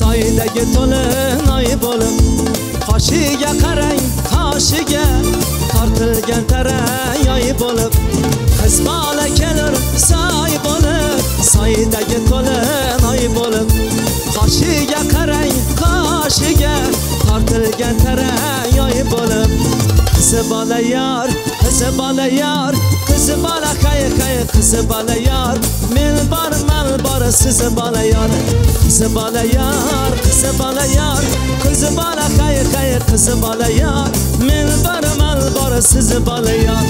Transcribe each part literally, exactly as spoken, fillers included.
soydagi to'lin oy bo'lib, qoshiga qarang, qoshiga tortilgan tarang oy bo'lib, qiz bola kelur soy bo'lib, soydagi to'lin oy bo'lib, qoshiga qarang, qoshiga tortilgan tarang oy bo'lib, qizi bola yor, qizi bola yor, qizi bola qay qay, qizi bola yor, men bor mal bor siz bola yor, qizi bola yor, qizi bola yor, qizi bola qay qay, qizi bola yor, men bor mal bor siz bola yor.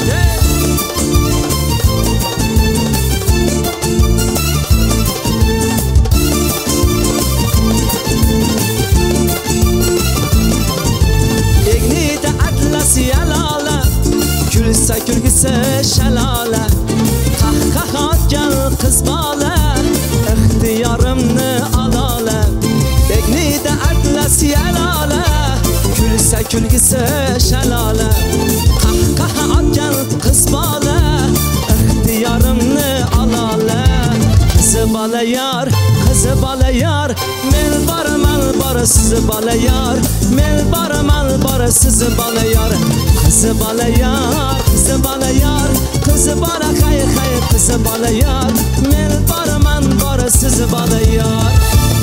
Egnida atlas yalola, kulsa kulgisi shalola, qahqah otgan qiz bola, ixtiyorimni alola. Egnida atlas yalola, kulsa kulgisi shalola, qahqah otgan qiz bola, ixtiyorimni alola. Qizi bola yor, qizi bola yor, men boraman bor siz bola yor, men boraman bor siz bola yor, qizi bola yor, qizi bola yor, qizi bola qay qay, qizi bola yor, men boraman bor siz bola yor.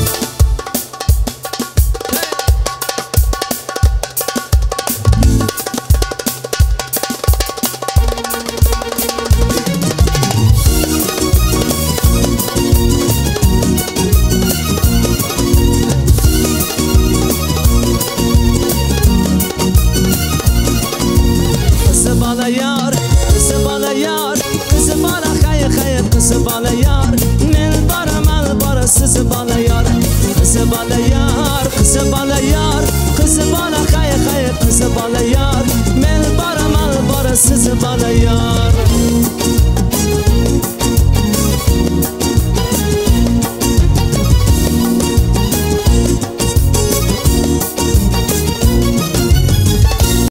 Bola yor, qizi bola yor, qizi bola qay qay, qizi bola yor, men boraman bor siz bola yor, qizi bola yor, qizi bola yor, qizi bola qay qay, qizi bola yor.